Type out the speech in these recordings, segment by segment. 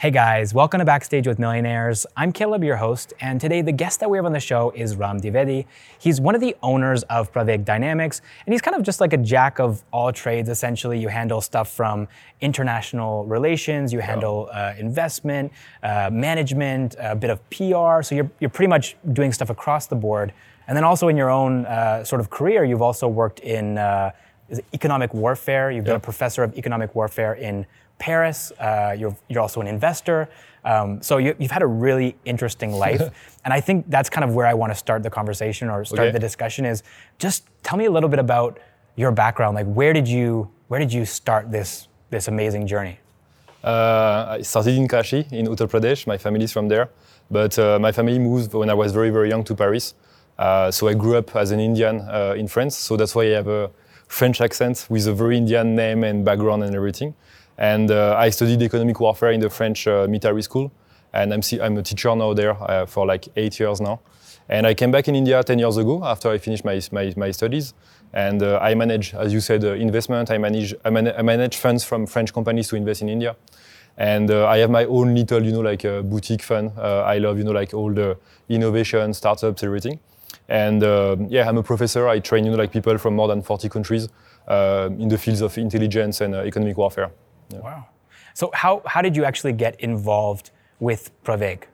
Hey guys, welcome to Backstage with Millionaires. I'm Caleb, your host, and today the guest that we have on the show is Ram Dwivedi. He's one of the owners of Praveg Dynamics, and he's kind of just like a jack of all trades, essentially. You handle stuff from international relations, you handle investment, management, a bit of PR, so you're pretty much doing stuff across the board. And then also in your own sort of career, you've also worked in economic warfare. You've been a professor of economic warfare in Paris. You're also an investor. So you've had a really interesting life. And I think that's kind of where I want to start the conversation or start the discussion is just tell me a little bit about your background. Like where did you start this amazing journey? I started in Kashi in Uttar Pradesh. My family is from there. But my family moved when I was very, very young to Paris. So I grew up as an Indian in France. So that's why I have a French accent with a very Indian name and background and everything. And I studied economic warfare in the French military school. And I'm a teacher now there for like 8 years now. And I came back in India 10 years ago after I finished my studies. And I manage, as you said, investment. I manage funds from French companies to invest in India. And I have my own little boutique fund. I love, all the innovation, startups, everything. And I'm a professor. I train, people from more than 40 countries in the fields of intelligence and economic warfare. Yeah. Wow. So how did you actually get involved with Praveg?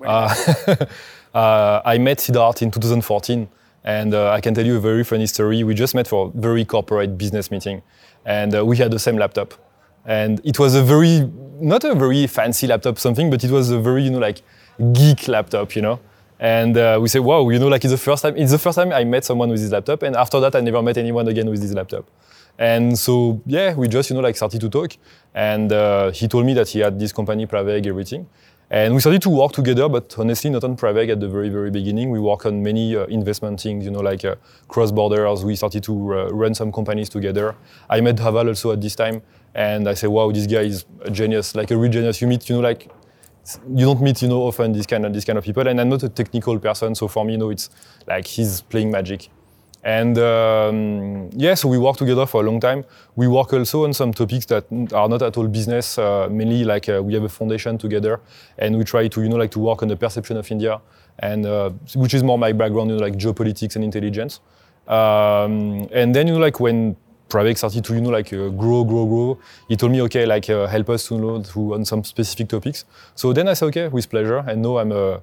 I met Siddharth in 2014, and I can tell you a very funny story. We just met for a very corporate business meeting, and we had the same laptop. And it was not a very fancy laptop something, but it was a very, geek laptop, And we said, wow, it's the first time I met someone with this laptop, and after that I never met anyone again with this laptop. And so, we just, started to talk. And he told me that he had this company, Praveg, everything. And we started to work together, but honestly, not on Praveg at the very, very beginning. We worked on many investment things, cross-borders. We started to run some companies together. I met Dhaval also at this time. And I said, wow, this guy is a genius, like a real genius. You meet, you don't meet, often this kind of people. And I'm not a technical person. So for me, it's like he's playing magic. And so we work together for a long time. We work also on some topics that are not at all business, mainly we have a foundation together, and we try to to work on the perception of India, and which is more my background, geopolitics and intelligence. And then when Praveg started to grow, he told me help us to on some specific topics. So then I said okay, with pleasure. And now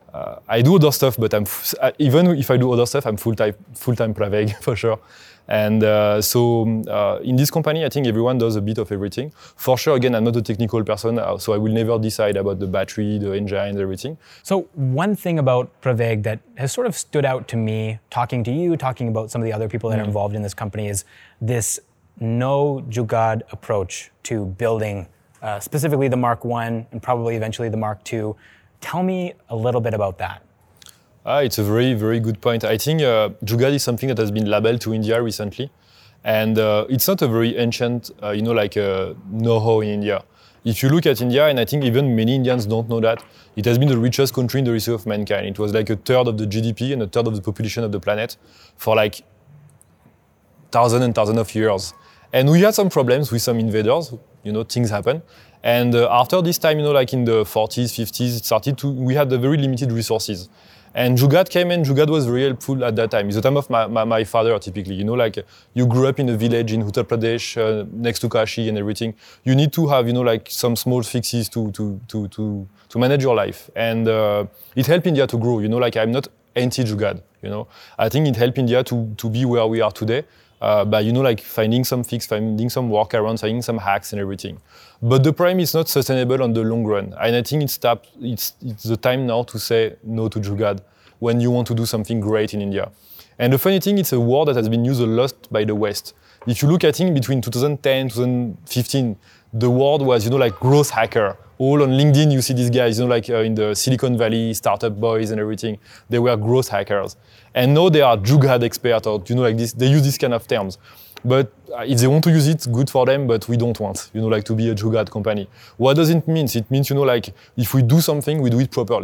I do other stuff, but even if I do other stuff, I'm full-time Praveg for sure. And so in this company, I think everyone does a bit of everything. For sure, again, I'm not a technical person, so I will never decide about the battery, the engine, everything. So one thing about Praveg that has sort of stood out to me, talking to you, talking about some of the other people that are involved in this company, is this no jugaad approach to building specifically the Mark I and probably eventually the Mark II. Tell me a little bit about that. It's a very, very good point. I think jugaad is something that has been labeled to India recently. And it's not a very ancient, know-how in India. If you look at India, and I think even many Indians don't know that, it has been the richest country in the history of mankind. It was like a third of the GDP and a third of the population of the planet for thousands and thousands of years. And we had some problems with some invaders, things happen. And after this time, in the 40s, 50s, we had very limited resources. And jugaad came in. Jugaad was very helpful at that time. It's the time of my father, typically. You grew up in a village in Uttar Pradesh, next to Kashi and everything. You need to have, some small fixes to manage your life. And it helped India to grow. I'm not anti-jugaad. I think it helped India to be where we are today. By finding some fix, finding some workarounds, finding some hacks and everything. But the problem is not sustainable on the long run. And I think it's the time now to say no to jugaad when you want to do something great in India. And the funny thing, it's a word that has been used a lot by the West. If you look at it between 2010 and 2015, the word was, growth hacker. All on LinkedIn, you see these guys, in the Silicon Valley, startup boys and everything. They were growth hackers. And now they are jugaad experts, or, this. They use these kind of terms. But if they want to use it, good for them, but we don't want, to be a jugaad company. What does it mean? It means, if we do something, we do it properly.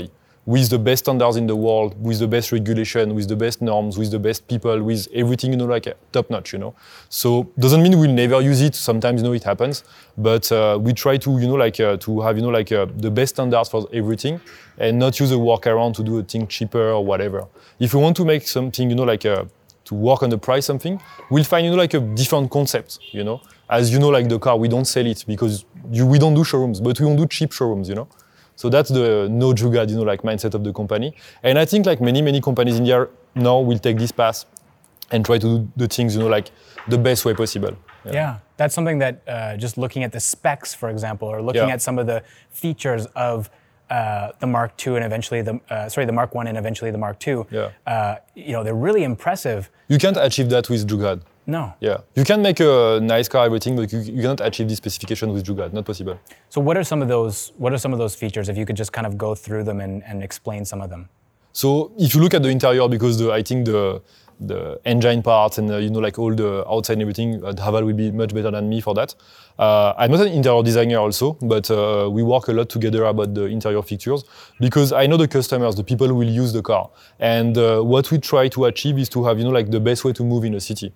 with the best standards in the world, with the best regulation, with the best norms, with the best people, with everything, you know, like top notch, you know. So doesn't mean we'll never use it. Sometimes, you know, it happens, but we try to, you know, like to have, you know, like the best standards for everything, and not use a workaround to do a thing cheaper or whatever. If we want to make something, you know, like to work on the price something, we'll find, you know, like a different concept, you know. As you know, like the car, we don't sell it because we don't do showrooms, but we don't do cheap showrooms, you know. So that's the no Jugaad, you know, like mindset of the company. And I think like many companies in India now will take this path and try to do the things, you know, like the best way possible. Yeah, that's something that just looking at the specs, for example, or looking at some of the features of the Mark II and eventually the Mark I and eventually the Mark II. You know, they're really impressive. You can't achieve that with Jugaad. No. Yeah, you can make a nice car, everything, but you cannot achieve this specification with Jugaad. Not possible. So what are some of those features? If you could just kind of go through them and explain some of them. So if you look at the interior, because I think the engine parts and you know, like all the outside and everything, Dhaval will be much better than me for that. I'm not an interior designer also, but we work a lot together about the interior features because I know the customers, the people who will use the car, and what we try to achieve is to have, you know, like the best way to move in a city.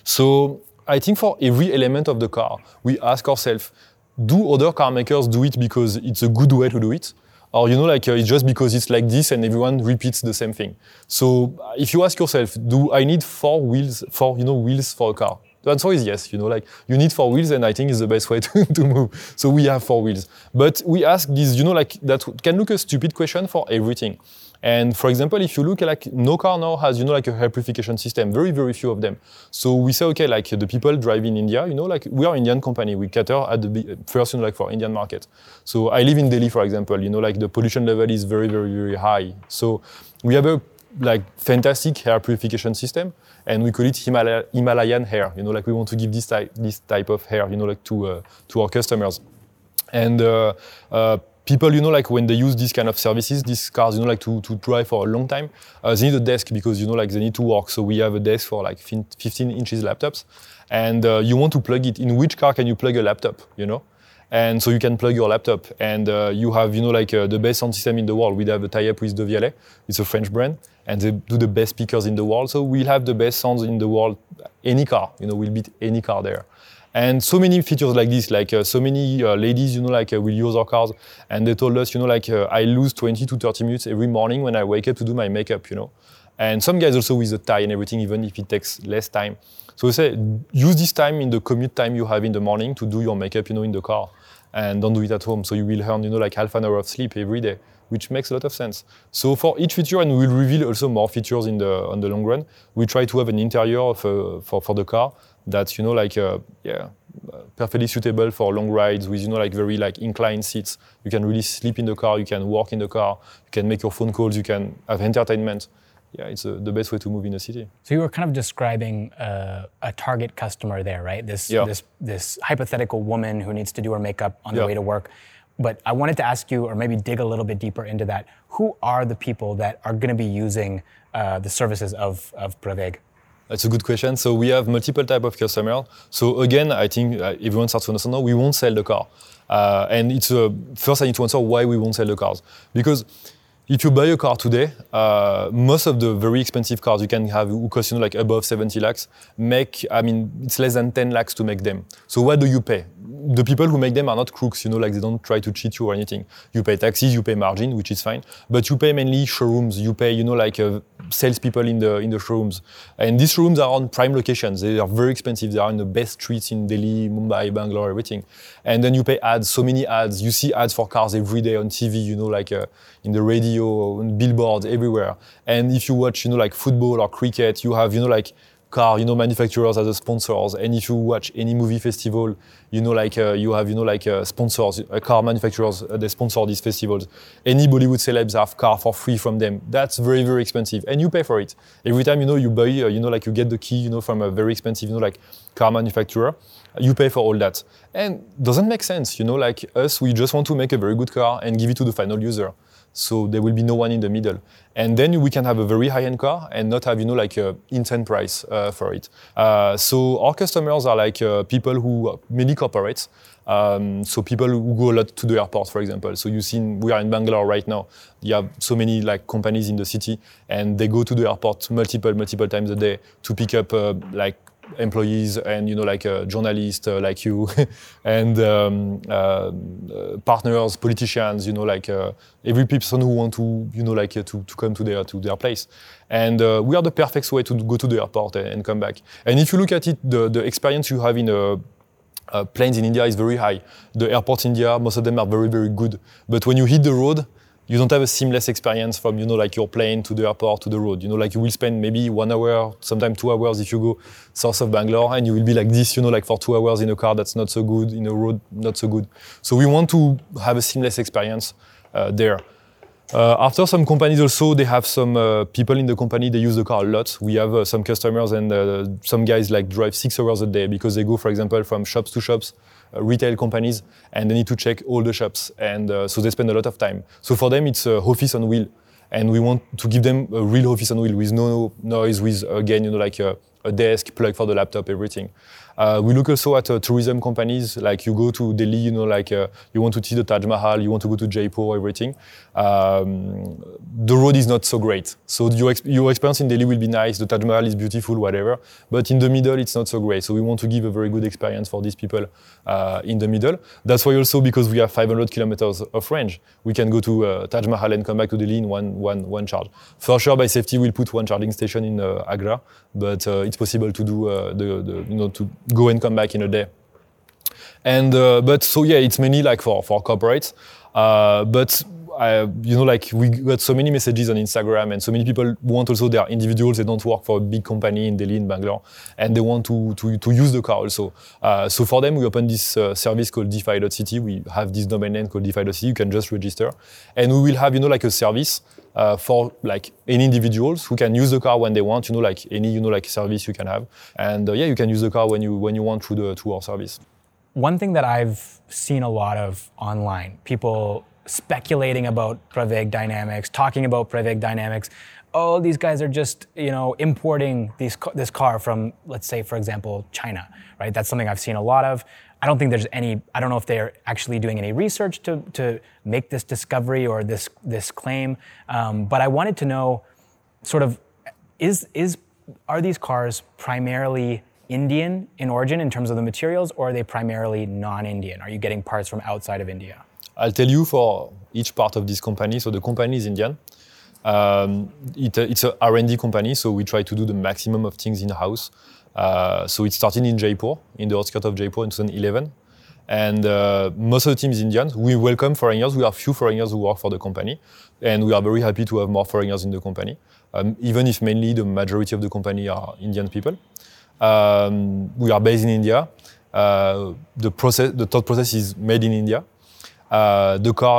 So I think for every element of the car, we ask ourselves, do other car makers do it because it's a good way to do it? Or, you know, like it's just because it's like this and everyone repeats the same thing. So if you ask yourself, do I need wheels for a car? The answer is yes, you know, like you need 4 wheels and I think it's the best way to move. So we have 4 wheels. But we ask this, you know, like that can look a stupid question for everything. And for example, if you look at like no car now has, you know, like a air purification system, very, very few of them. So we say, okay, like the people driving in India, you know, like we are an Indian company, we cater at the first, you know, like for Indian market. So I live in Delhi, for example, you know, like the pollution level is very, very, very high. So we have a like fantastic air purification system and we call it Himalayan air, you know, like we want to give this type of air, you know, like to our customers. And people, you know, like when they use these kind of services, these cars, you know, like to drive for a long time, they need a desk because, you know, like they need to work. So we have a desk for like 15 inches laptops. And you want to plug it. In which car can you plug a laptop, you know? And so you can plug your laptop. And you have, you know, like the best sound system in the world. We have a tie-up with Devialet. It's a French brand. And they do the best speakers in the world. So we'll have the best sounds in the world. Any car, you know, will beat any car there. And so many features like this, like so many ladies, you know, like will use our cars, and they told us, you know, like I lose 20 to 30 minutes every morning when I wake up to do my makeup, you know. And some guys also with the tie and everything, even if it takes less time. So we say, use this time in the commute time you have in the morning to do your makeup, you know, in the car, and don't do it at home. So you will earn, you know, like half an hour of sleep every day, which makes a lot of sense. So for each feature, and we'll reveal also more features on the long run, we try to have an interior for the car that's, you know, like perfectly suitable for long rides with, you know, like very like inclined seats. You can really sleep in the car, you can walk in the car, you can make your phone calls, you can have entertainment. Yeah, it's the best way to move in a city. So you were kind of describing a target customer there, right? This hypothetical woman who needs to do her makeup on the way to work. But I wanted to ask you, or maybe dig a little bit deeper into that. Who are the people that are going to be using the services of Praveg? That's a good question. So we have multiple type of customers. So again, I think everyone starts to understand now we won't sell the car. And it's first I need to answer why we won't sell the cars. Because if you buy a car today, most of the very expensive cars you can have who cost, you know, like above 70 lakhs, it's less than 10 lakhs to make them. So what do you pay? The people who make them are not crooks, you know, like they don't try to cheat you or anything. You pay taxes, you pay margin, which is fine, but you pay mainly showrooms. You pay, you know, like salespeople in the showrooms, and these showrooms are on prime locations. They are very expensive. They are in the best streets in Delhi, Mumbai, Bangalore, everything. And then you pay ads, so many ads. You see ads for cars every day on TV, you know, like in the radio, on billboards everywhere. And if you watch, you know, like football or cricket, you have, you know, like car, you know, manufacturers as the sponsors. And if you watch any movie festival, you know, like you have, you know, like sponsors, car manufacturers, they sponsor these festivals. Any Bollywood celebs have car for free from them. That's very, very expensive, and you pay for it. Every time, you know, you buy, you know, like you get the key, you know, from a very expensive, you know, like car manufacturer, you pay for all that. And doesn't make sense, you know, like us, we just want to make a very good car and give it to the final user. So there will be no one in the middle. And then we can have a very high-end car and not have, you know, like an insane price for it. So our customers are like people who, many corporates, So people who go a lot to the airport, for example. So you've seen, we are in Bangalore right now. You have so many like companies in the city, and they go to the airport multiple times a day to pick up like employees and like journalists like you and partners, politicians, like every person who want to to come to their place. And we are the perfect way to go to the airport and come back. And if you look at it, the experience you have in planes in India is very high. The airports in India, most of them are very, very good. But when you hit the road, you don't have a seamless experience from like your plane to the airport to the road. Like you will spend maybe 1 hour, sometimes 2 hours if you go south of Bangalore, and you will be like this, like for 2 hours in a car that's not so good, in a road not so good. So we want to have a seamless experience there. After some companies also, they have some people in the company, they use the car a lot. We have some customers and some guys like drive 6 hours a day because they go, for example, from shops to shops, retail companies, and they need to check all the shops. And so they spend a lot of time. So for them, it's office on wheel. And we want to give them a real office on wheel with no noise, with, again, like a desk, plug for the laptop, everything. We look also at tourism companies, like you go to Delhi, like you want to see the Taj Mahal, you want to go to Jaipur, everything. The road is not so great. So your experience in Delhi will be nice, the Taj Mahal is beautiful, whatever. But in the middle, it's not so great. So we want to give a very good experience for these people in the middle. That's why also, because we have 500 kilometers of range, we can go to Taj Mahal and come back to Delhi in one charge. For sure, by safety, we'll put one charging station in Agra, but it's possible to do to go and come back in a day. And but so yeah, it's mainly like for corporates. But like we got so many messages on Instagram, and so many people want also, they are individuals, they don't work for a big company in Delhi, in Bangalore, and they want to use the car also. So for them, we opened this service called DeFi.city. We have this domain name called DeFi.city. You can just register, and we will have like a service for like any individuals who can use the car when they want. Like any like service you can have, and yeah, you can use the car when you want through our service. One thing that I've seen a lot of online, people speculating about Pravig Dynamics, talking about Pravig Dynamics. Oh, these guys are just, importing this car from, let's say, for example, China, right? That's something I've seen a lot of. I don't know if they're actually doing any research to make this discovery or this claim. But I wanted to know, sort of, are these cars primarily Indian in origin in terms of the materials, or are they primarily non-Indian? Are you getting parts from outside of India? I'll tell you for each part of this company. So the company is Indian. It's a R&D company, so we try to do the maximum of things in-house. So it started in Jaipur, in the outskirts of Jaipur in 2011. And most of the team is Indian. We welcome foreigners. We have few foreigners who work for the company. And we are very happy to have more foreigners in the company, even if mainly the majority of the company are Indian people. We are based in India. The thought process is made in India. The car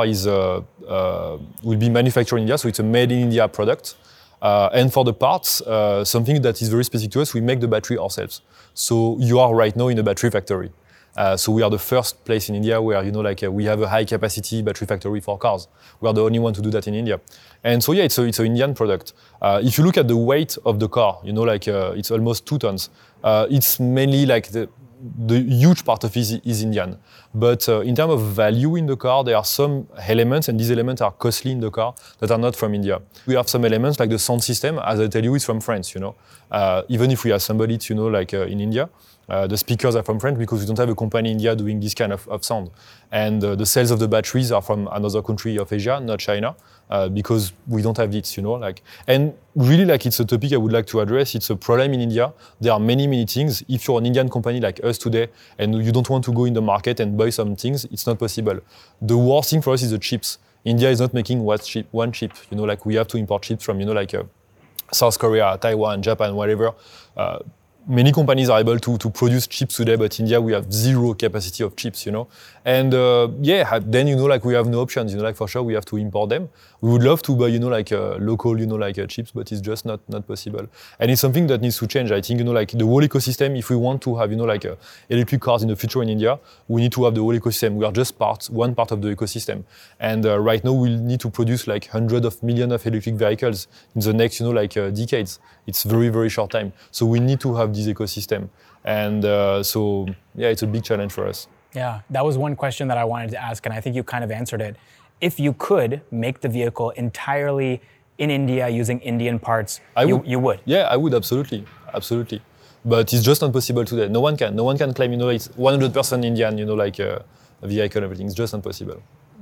will be manufactured in India, so it's a made in India product. And for the parts, something that is very specific to us, we make the battery ourselves. So you are right now in a battery factory. So we are the first place in India where we have a high capacity battery factory for cars. We are the only one to do that in India. And so yeah, it's an Indian product. If you look at the weight of the car, it's almost 2 tons. It's mainly like the huge part of it is Indian. But in terms of value in the car, there are some elements, and these elements are costly in the car, that are not from India. We have some elements like the sound system, as I tell you, it's from France, Even if we assemble it, in India, the speakers are from France because we don't have a company in India doing this kind of sound. And the sales of the batteries are from another country of Asia, not China, because we don't have it, And really, it's a topic I would like to address. It's a problem in India. There are many things. If you're an Indian company like us today, and you don't want to go in the market and buy some things, it's not possible. The worst thing for us is the chips. India is not making one chip. We have to import chips from, South Korea, Taiwan, Japan, whatever. Many companies are able to produce chips today, but India, we have zero capacity of chips, And then, we have no options, for sure we have to import them. We would love to buy, local, chips, but it's just not possible. And it's something that needs to change. I think, the whole ecosystem, if we want to have, electric cars in the future in India, we need to have the whole ecosystem. We are just one part of the ecosystem. And right now, we need to produce hundreds of millions of electric vehicles in the next, decades. It's very, very short time. So we need to have this ecosystem. And so, yeah, it's a big challenge for us. Yeah, that was one question that I wanted to ask, and I think you kind of answered it. If you could make the vehicle entirely in India using Indian parts, you would? Yeah, I would, absolutely. But it's just not possible today. No one can claim, it's 100% Indian, like a vehicle, everything. It's just not possible.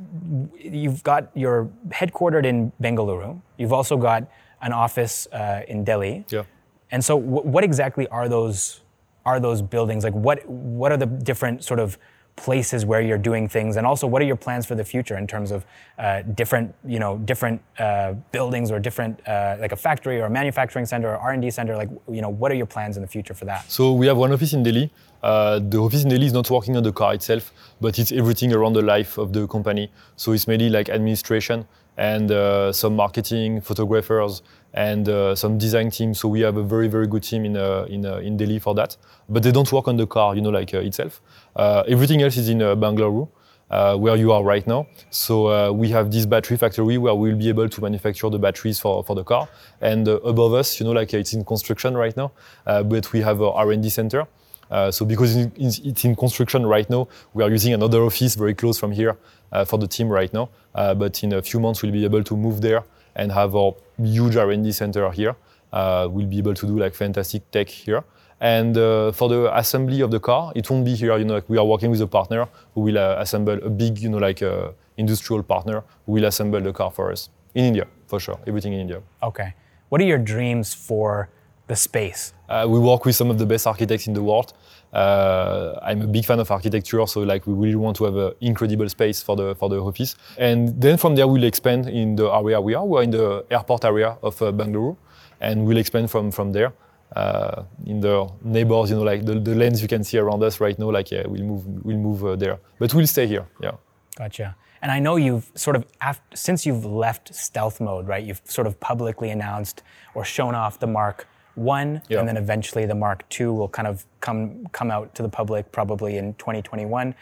You're headquartered in Bengaluru. You've also got an office in Delhi. Yeah. And so what exactly are those buildings? Like what are the different sort of places where you're doing things, and also what are your plans for the future in terms of different buildings or different like a factory or a manufacturing center or R&D center? Like, what are your plans in the future for that? So we have one office in Delhi. The office in Delhi is not working on the car itself, but it's everything around the life of the company. So it's mainly like administration and some marketing, photographers, and some design team. So we have a very, very good team in Delhi for that. But they don't work on the car, itself. Everything else is in Bangalore, where you are right now. So we have this battery factory where we'll be able to manufacture the batteries for the car. And above us, it's in construction right now, but we have a R&D center. So because it's in construction right now, we are using another office very close from here for the team right now. But in a few months, we'll be able to move there and have our huge R&D center here. We'll be able to do like fantastic tech here. And for the assembly of the car, it won't be here. We are working with a partner who will assemble a big, industrial partner who will assemble the car for us in India, for sure. Everything in India. Okay. What are your dreams for the space? We work with some of the best architects in the world. I'm a big fan of architecture, so we really want to have an incredible space for the office. And then from there, we'll expand in the area we are. We're in the airport area of Bangalore, and we'll expand from there. In the neighbors, the lanes you can see around us right now, we'll move there. But we'll stay here, yeah. Gotcha. And I know you've sort of, since you've left stealth mode, right, you've sort of publicly announced or shown off the Mark 1, yeah. And then eventually the Mark 2 will kind of come out to the public probably in 2021.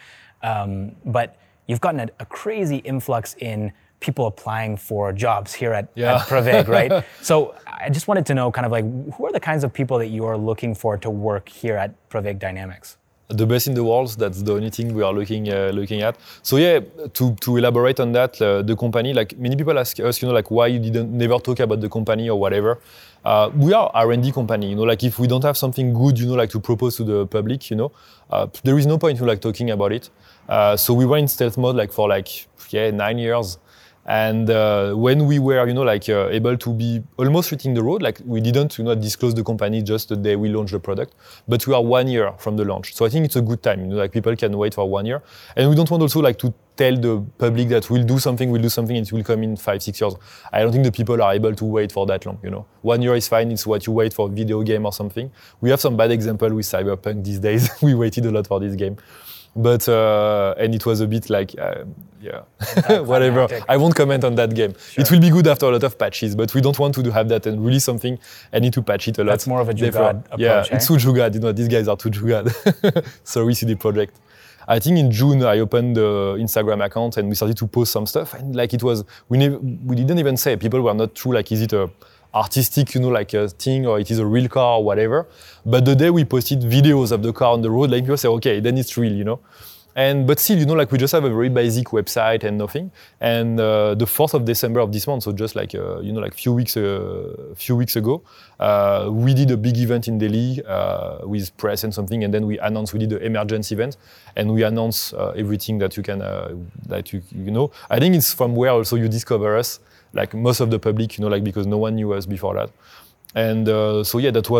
But you've gotten a crazy influx in people applying for jobs here at Pravig, right? So I just wanted to know kind of like, who are the kinds of people that you are looking for to work here at Pravig Dynamics? The best in the world, that's the only thing we are looking at. So yeah, to elaborate on that, the company, like many people ask us, why you didn't never talk about the company or whatever. We are R&D company, if we don't have something good, to propose to the public, there is no point talking about it. So we were in stealth mode for 9 years. And when we were, able to be almost hitting the road, we didn't, disclose the company just the day we launched the product, but we are 1 year from the launch. So I think it's a good time, people can wait for 1 year. And we don't want also to tell the public that we'll do something, it will come in 5-6 years. I don't think the people are able to wait for that long, 1 year is fine, it's what you wait for a video game or something. We have some bad example with Cyberpunk these days. We waited a lot for this game. But, and it was a bit whatever. I won't comment on that game. Sure. It will be good after a lot of patches, but we don't want to have that and release something and need to patch it a lot. That's more of a Jugaad approach, Yeah, it's too Jugaad. These guys are too Jugaad. Sorry, CD Projekt. I think in June I opened the Instagram account and we started to post some stuff. And it was, we didn't even say, people were not true, is it a artistic, a thing, or it is a real car or whatever. But the day we posted videos of the car on the road, people say, okay, then it's real, But still, we just have a very basic website and nothing. And the 4th of December of this month, so just few weeks ago, we did a big event in Delhi with press and something, and then we did the emergency event, and we announced everything that you can, I think it's from where also you discover us, most of the public, because no one knew us before that. And so yeah, that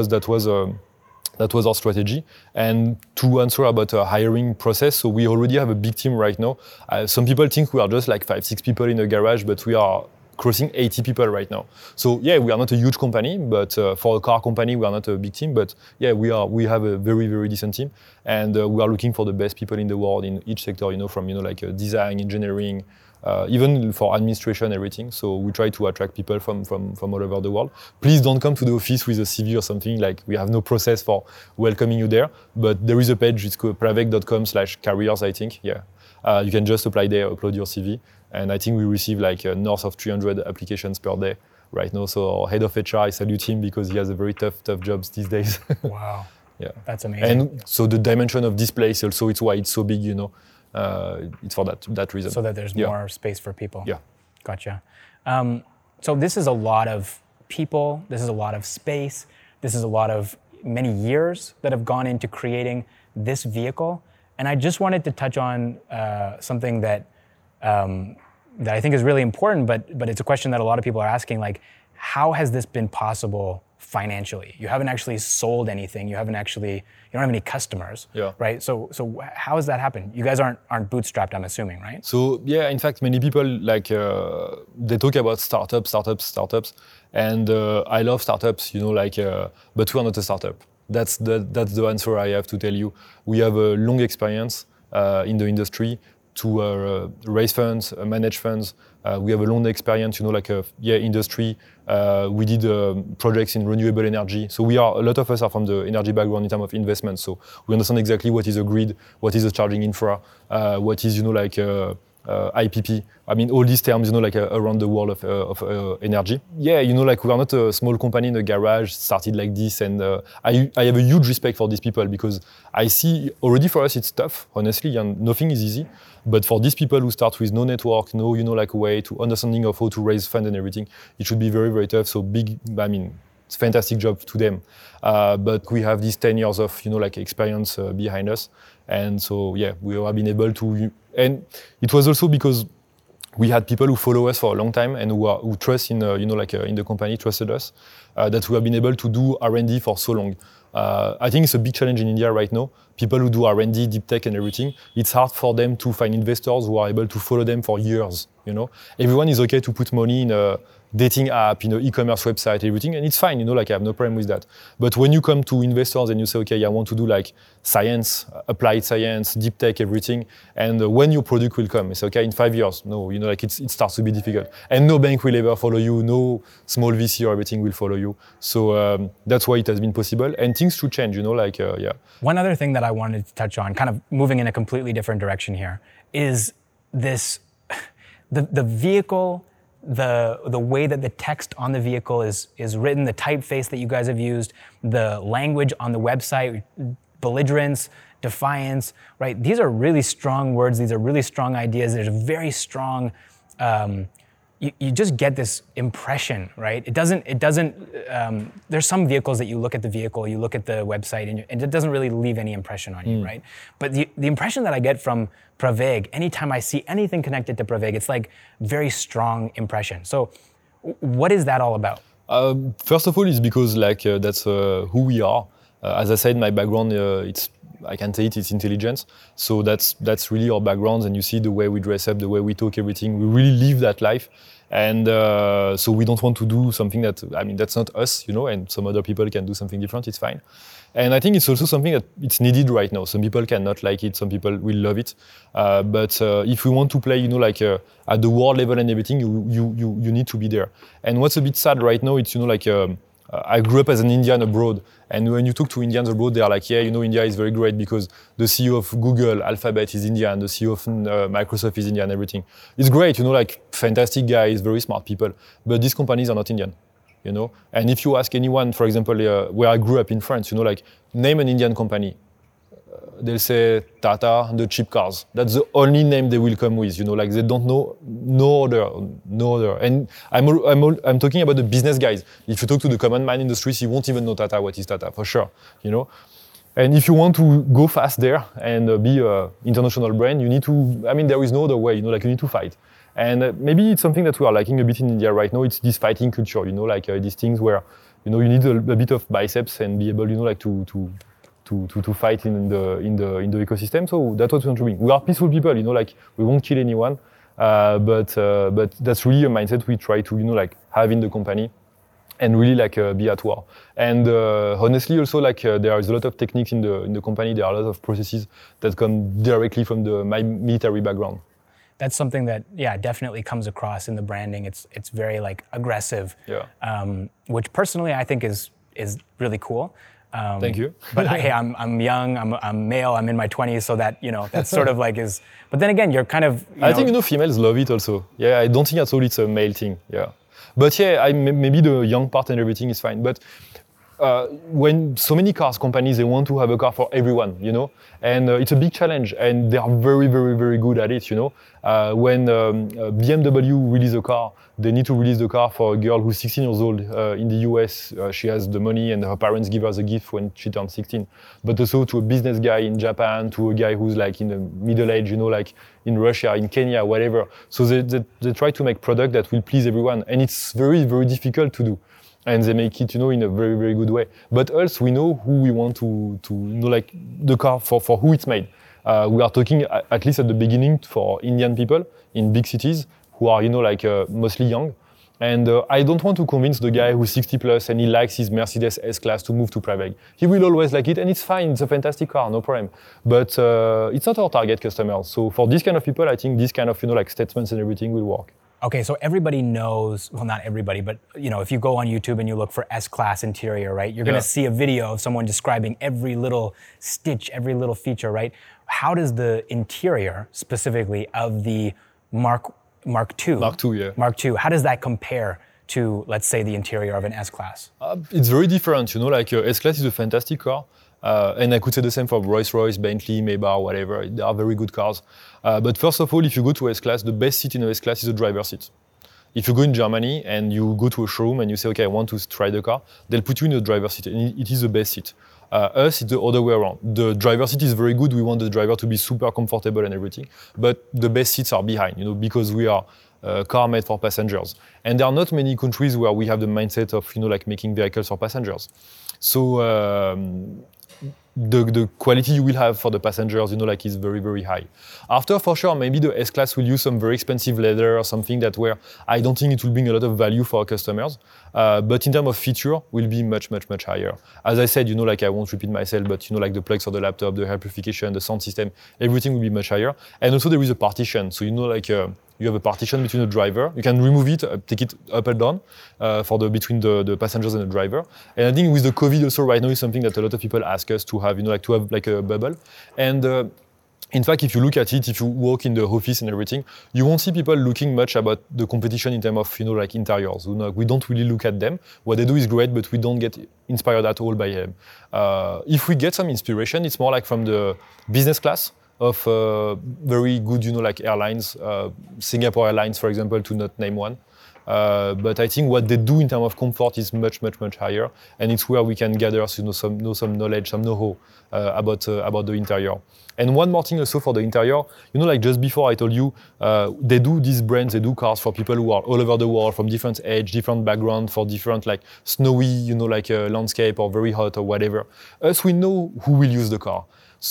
was our strategy. And to answer about a hiring process, so we already have a big team right now. Some people think we are just 5-6 people in a garage, but we are crossing 80 people right now. So yeah, we are not a huge company, but for a car company, we are not a big team. But yeah, we have a very, very decent team. And we are looking for the best people in the world in each sector, from design, engineering, even for administration, everything. So we try to attract people from all over the world. Please don't come to the office with a CV or something. We have no process for welcoming you there. But there is a page, it's called pravig.com/careers, I think. Yeah, you can just apply there, upload your CV. And I think we receive north of 300 applications per day right now. So our head of HR, I salute him because he has a very tough jobs these days. Wow. Yeah. That's amazing. And so the dimension of this place also, it's why it's so big, you know. It's for that reason. So that there's more space for people. Yeah. Gotcha. So this is a lot of people, this is a lot of space, this is a lot of many years that have gone into creating this vehicle. And I just wanted to touch on something that I think is really important, but it's a question that a lot of people are asking, like, how has this been possible financially? You haven't actually sold anything. You don't have any customers, right? So how has that happened? You guys aren't bootstrapped, I'm assuming, right? So yeah, in fact, many people they talk about startups, and I love startups, you know, but we are not a startup. That's the answer I have to tell you. We have a long experience in the industry to raise funds, manage funds. We have a long experience, you know, industry. We did projects in renewable energy. So a lot of us are from the energy background in terms of investment. So we understand exactly what is a grid, what is a charging infra, what is, you know, IPP. I mean, all these terms, you know, around the world of energy. Yeah, you know, we are not a small company in a garage started like this. And I have a huge respect for these people because I see already for us it's tough, honestly, and nothing is easy. But for these people who start with no network, no, you know, way to understanding of how to raise funds and everything, it should be very, very tough. So it's a fantastic job to them. But we have these 10 years of, you know, experience behind us. And so, yeah, we have been able to, and it was also because we had people who follow us for a long time and who trust in, in the company, trusted us, that we have been able to do R&D for so long. I think it's a big challenge in India right now. People who do R&D, deep tech and everything, it's hard for them to find investors who are able to follow them for years, you know. Everyone is okay to put money in a dating app, in an e-commerce website, everything, and it's fine, you know, I have no problem with that. But when you come to investors and you say, okay, I want to do science, applied science, deep tech, everything, and when your product will come, it's okay, in 5 years. No, you know, it starts to be difficult. And no bank will ever follow you, no small VC or everything will follow you. So that's why it has been possible. And things should change, you know, yeah. One other thing that I wanted to touch on, kind of moving in a completely different direction here, is this, the vehicle, the way that the text on the vehicle is written, the typeface that you guys have used, the language on the website, belligerence, defiance, right? These are really strong words. These are really strong ideas. There's a very strong, you just get this impression, right? It doesn't, there's some vehicles that you look at the vehicle, you look at the website, and it doesn't really leave any impression on you, right? But the impression that I get from Praveg, anytime I see anything connected to Praveg, it's very strong impression. So what is that all about? First of all, it's because that's who we are. As I said, my background, I can say it's intelligence. So that's really our backgrounds, and you see the way we dress up, the way we talk, everything. We really live that life. And so we don't want to do something that's not us, you know, and some other people can do something different, it's fine. And I think it's also something that it's needed right now. Some people cannot like it, some people will love it. But if we want to play, you know, at the world level and everything, you need to be there. And what's a bit sad right now, it's, you know, I grew up as an Indian abroad, and when you talk to Indians abroad, they are like, yeah, you know, India is very great because the CEO of Google, Alphabet is Indian, the CEO of Microsoft is Indian, everything. It's great, you know, fantastic guys, very smart people, but these companies are not Indian, you know. And if you ask anyone, for example, where I grew up in France, you know, name an Indian company. They'll say Tata, the cheap cars. That's the only name they will come with. You know, they don't know no other. And I'm talking about the business guys. If you talk to the common man industries, he won't even know Tata. What is Tata for sure? You know. And if you want to go fast there and be an international brand, you need to. I mean, there is no other way. You know, you need to fight. And maybe it's something that we are lacking a bit in India right now. It's this fighting culture. You know, these things where, you know, you need a bit of biceps and be able, you know, to fight in the ecosystem. So that's what we want to bring. We are peaceful people, you know, we won't kill anyone, but that's really a mindset we try to, you know, have in the company, and really be at war. And honestly, also there is a lot of techniques in the company. There are a lot of processes that come directly from my military background. That's something that, yeah, definitely comes across in the branding. It's very aggressive, which personally I think is really cool. Thank you. But hey, I'm young, I'm male, I'm in my 20s, so that, you know, that's sort of is. But then again, you're kind of. I think, you know, females love it also. Yeah, I don't think at all it's a male thing. Yeah, but yeah, maybe the young part and everything is fine. But when so many cars companies, they want to have a car for everyone, you know, and it's a big challenge, and they are very, very, very good at it, you know. When BMW release a car, they need to release the car for a girl who's 16 years old in the US. She has the money and her parents give her the gift when she turns 16. But also to a business guy in Japan, to a guy who's like in the middle age, you know, like in Russia, in Kenya, whatever. So they try to make product that will please everyone. And it's very, very difficult to do. And they make it, you know, in a very, very good way. But us, we know who we want to you know, like the car for who it's made. We are talking, at least at the beginning, for Indian people in big cities who are, you know, like mostly young. And I don't want to convince the guy who's 60 plus and he likes his Mercedes S-Class to move to Praveg. He will always like it, and it's fine. It's a fantastic car, no problem. But it's not our target customers. So for this kind of people, I think this kind of, you know, like statements and everything will work. Okay, so everybody knows, well, not everybody, but you know, if you go on YouTube and you look for S-Class interior, right, you're gonna see a video of someone describing every little stitch, every little feature, right? How does the interior, specifically of the Mark II, yeah. Mark II, how does that compare to, let's say, the interior of an S-Class? It's very different, you know, like S-Class is a fantastic car. And I could say the same for Rolls-Royce, Bentley, Maybach, whatever. They are very good cars. But first of all, if you go to S-Class, the best seat in a S-Class is a driver's seat. If you go in Germany and you go to a showroom and you say, okay, I want to try the car, they'll put you in a driver's seat, and it is the best seat. Us, it's the other way around. The driver's seat is very good. We want the driver to be super comfortable and everything. But the best seats are behind, you know, because we are a car made for passengers. And there are not many countries where we have the mindset of, you know, like making vehicles for passengers. So the quality you will have for the passengers, you know, like is very, very high. After, for sure, maybe the S-Class will use some very expensive leather or something that where I don't think it will bring a lot of value for our customers. But in terms of feature, will be much, much, much higher. As I said, you know, like I won't repeat myself, but you know, like the plugs for the laptop, the air purification, the sound system, everything will be much higher. And also there is a partition. So, you know, like you have a partition between the driver. You can remove it, take it up and down between the passengers and the driver. And I think with the COVID also right now is something that a lot of people ask us to have, you know, like to have like a bubble. And in fact, if you look at it, if you walk in the office and everything, you won't see people looking much about the competition in terms of, you know, like interiors. You know, we don't really look at them. What they do is great, but we don't get inspired at all by them. If we get some inspiration, it's more like from the business class of very good, you know, like airlines, Singapore Airlines, for example, to not name one. But I think what they do in terms of comfort is much, much, much higher, and it's where we can gather, you know, some knowledge, some know-how about the interior. And one more thing also for the interior, you know, like just before I told you, they do these brands, they do cars for people who are all over the world, from different age, different background, for different like snowy, you know, like landscape or very hot or whatever. Us, we know who will use the car.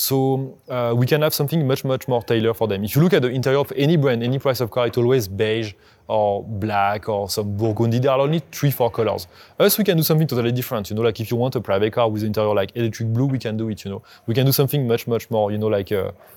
So we can have something much, much more tailored for them. If you look at the interior of any brand, any price of car, it's always beige or black or some burgundy. There are only 3-4 colors. Us, we can do something totally different. You know, like if you want a private car with interior like electric blue, we can do it, you know. We can do something much, much more, you know, like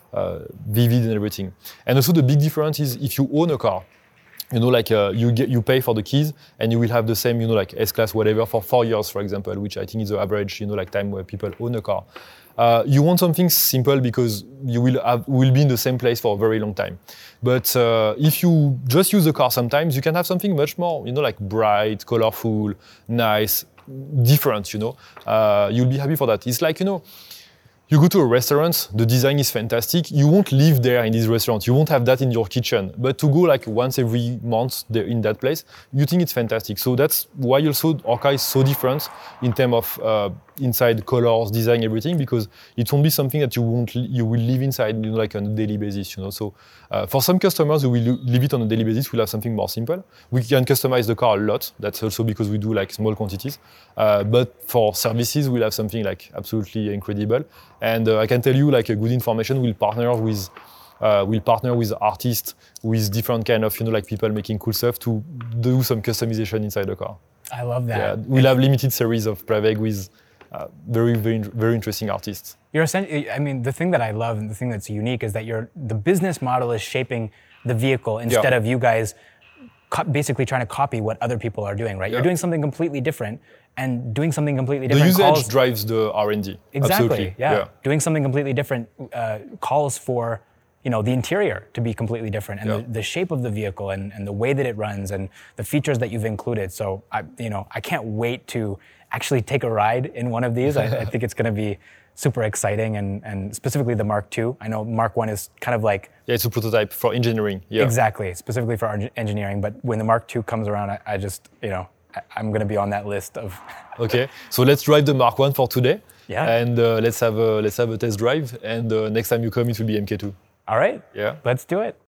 vivid and everything. And also the big difference is if you own a car, you know, like you pay for the keys and you will have the same, you know, like S-Class, whatever, for 4 years, for example, which I think is the average, you know, like time where people own a car. You want something simple because you will be in the same place for a very long time. But if you just use the car sometimes, you can have something much more, you know, like bright, colorful, nice, different, you know. You'll be happy for that. It's like, you know, you go to a restaurant, the design is fantastic. You won't live there in this restaurant. You won't have that in your kitchen. But to go like once every month there in that place, you think it's fantastic. So that's why also our car is so different in terms of inside colors, design, everything, because it won't be something that you will live inside, you know, like on a daily basis, you know. So for some customers who will live it on a daily basis, we'll have something more simple. We can customize the car a lot. That's also because we do like small quantities. But for services, we'll have something like absolutely incredible. And I can tell you, like a good information, we'll partner with artists, with different kind of, you know, like people making cool stuff to do some customization inside the car. I love that. Yeah, we'll have limited series of Praveg with very, very, very interesting artists. You're essentially, I mean, the thing that I love and the thing that's unique is that the business model is shaping the vehicle instead of you guys basically trying to copy what other people are doing, right? You're doing something completely different, and doing something completely different. The usage drives the R&D. Exactly. Absolutely. Yeah. Doing something completely different calls for, the interior to be completely different, and the shape of the vehicle, and the way that it runs, and the features that you've included. So I can't wait to actually take a ride in one of these. I think it's going to be super exciting, and specifically the Mark II. I know Mark I is kind of like... Yeah, it's a prototype for engineering. Yeah. Exactly, specifically for engineering. But when the Mark II comes around, I just, I'm going to be on that list of... Okay, so let's drive the Mark I for today. Yeah. And let's have a test drive. And next time you come, it will be MK2. All right. Yeah. Let's do it.